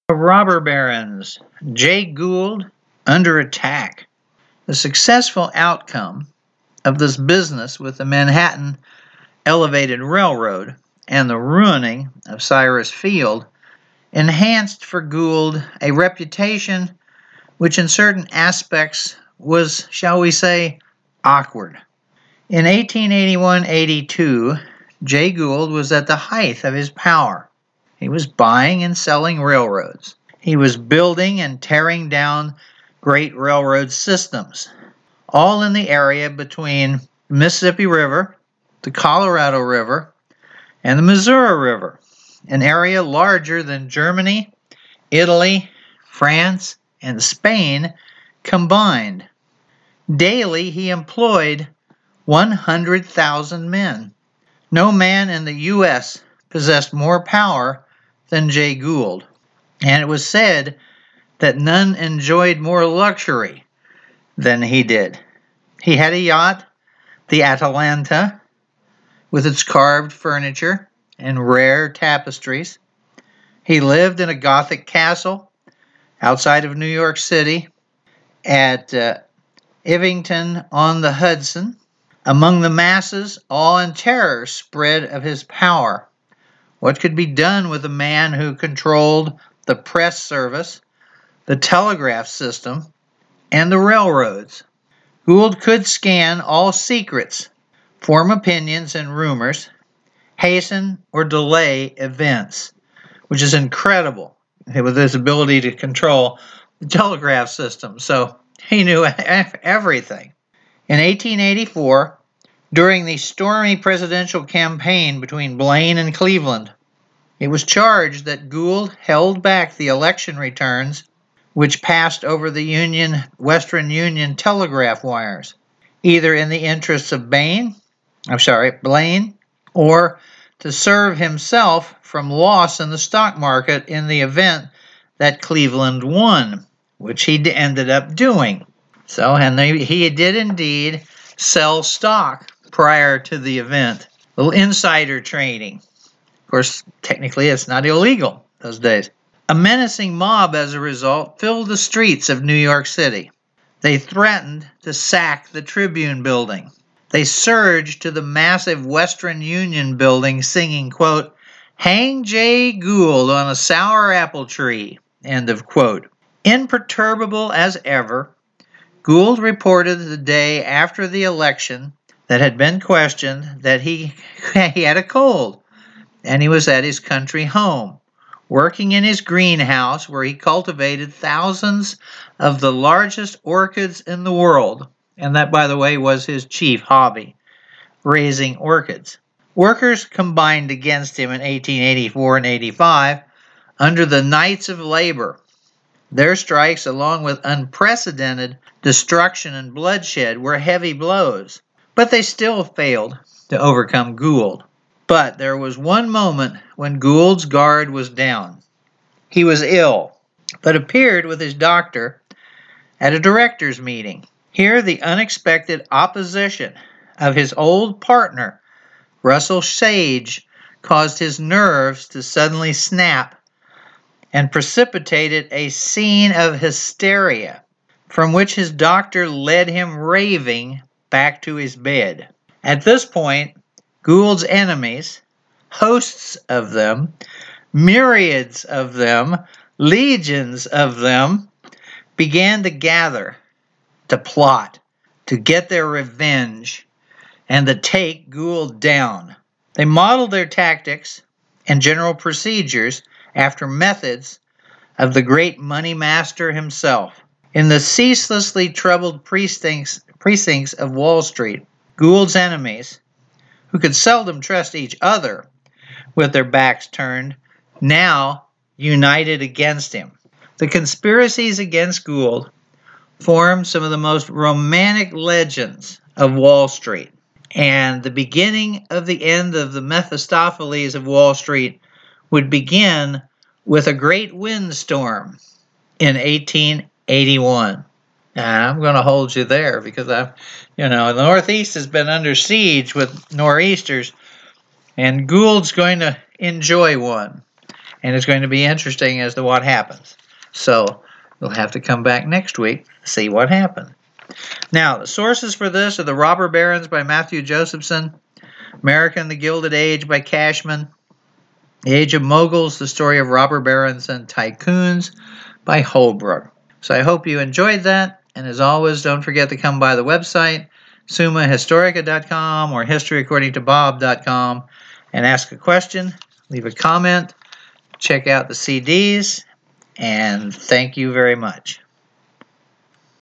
Robber barons, Jay Gould under attack. The successful outcome of this business with the Manhattan Elevated Railroad and the ruining of Cyrus Field enhanced for Gould a reputation which in certain aspects was, shall we say, awkward. In 1881-82, Jay Gould was at the height of his power. He was buying and selling railroads. He was building and tearing down great railroad systems, all in the area between the Mississippi River, the Colorado River, and the Missouri River, an area larger than Germany, Italy, France, and Spain combined. Daily he employed 100,000 men. No man in the U.S. possessed more power than Jay Gould, and it was said that none enjoyed more luxury than he did. He had a yacht, the Atalanta, with its carved furniture and rare tapestries. He lived in a Gothic castle outside of New York City at Ivington on the Hudson. Among the masses, awe and terror spread of his power. What could be done with a man who controlled the press service, the telegraph system, and the railroads? Gould could scan all secrets, form opinions and rumors, hasten or delay events, which is incredible with his ability to control the telegraph system. So he knew everything. In 1884, during the stormy presidential campaign between Blaine and Cleveland, it was charged that Gould held back the election returns which passed over the Western Union telegraph wires, either in the interests of Blaine, or to serve himself from loss in the stock market in the event that Cleveland won, which he ended up doing. So, and he did indeed sell stock prior to the event. A little insider trading. Of course, technically it's not illegal those days. A menacing mob, as a result, filled the streets of New York City. They threatened to sack the Tribune building. They surged to the massive Western Union building singing, quote, "Hang Jay Gould on a sour apple tree," end of quote. Imperturbable as ever, Gould reported the day after the election that had been questioned that he had a cold, and he was at his country home, working in his greenhouse where he cultivated thousands of the largest orchids in the world. And that, by the way, was his chief hobby, raising orchids. Workers combined against him in 1884 and 85 under the Knights of Labor. Their strikes, along with unprecedented destruction and bloodshed, were heavy blows, but they still failed to overcome Gould. But there was one moment when Gould's guard was down. He was ill, but appeared with his doctor at a directors' meeting. Here, the unexpected opposition of his old partner, Russell Sage, caused his nerves to suddenly snap and precipitated a scene of hysteria from which his doctor led him raving back to his bed. At this point, Gould's enemies, hosts of them, myriads of them, legions of them, began to gather, to plot, to get their revenge, and to take Gould down. They modeled their tactics and general procedures after methods of the great money master himself. In the ceaselessly troubled precincts of Wall Street, Gould's enemies, who could seldom trust each other with their backs turned, now united against him. The conspiracies against Gould formed some of the most romantic legends of Wall Street, and the beginning of the end of the Mephistopheles of Wall Street would begin with a great windstorm in 1881. I'm going to hold you there because the Northeast has been under siege with nor'easters, and Gould's going to enjoy one. and it's going to be interesting as to what happens. So you'll have to come back next week to see what happened. Now, the sources for this are The Robber Barons by Matthew Josephson, America and the Gilded Age by Cashman, The Age of Moguls, The Story of Robber Barons and Tycoons by Holbrook. So I hope you enjoyed that, and as always, don't forget to come by the website, summahistorica.com or historyaccordingtobob.com, and ask a question, leave a comment, check out the CDs, and thank you very much.